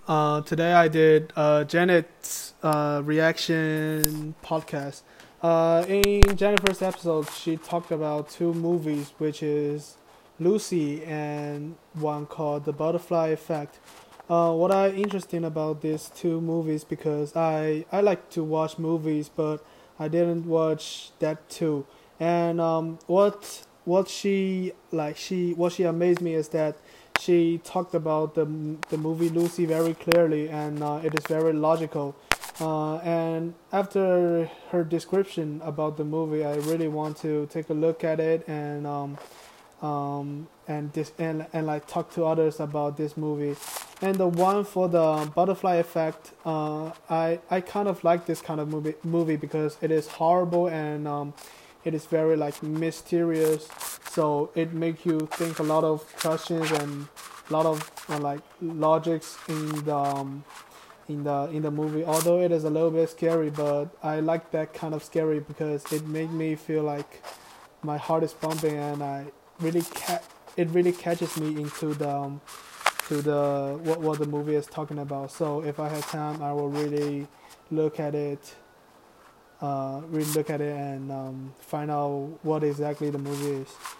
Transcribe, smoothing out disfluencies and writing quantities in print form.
Today I did Janet's reaction podcast. In Jennifer's episode, she talked about two movies, which is Lucy and one called The Butterfly Effect. What I interesting about these two movies because I like to watch movies, but I didn't watch that too. And what she amazed me is that she talked about the movie Lucy very clearly, and it is very logical. And after her description about the movie, I really want to take a look at it and like talk to others about this movie. And the one for the butterfly effect, I kind of like this kind of movie because it is horrible and it is very like mysterious. So it makes you think a lot of questions and a lot of like logics in the movie. Although it is a little bit scary, but I like that kind of scary because it made me feel like my heart is pumping and really it really catches me into the what the movie is talking about. So if I have time, I will look at it, really look at it and find out what exactly the movie is.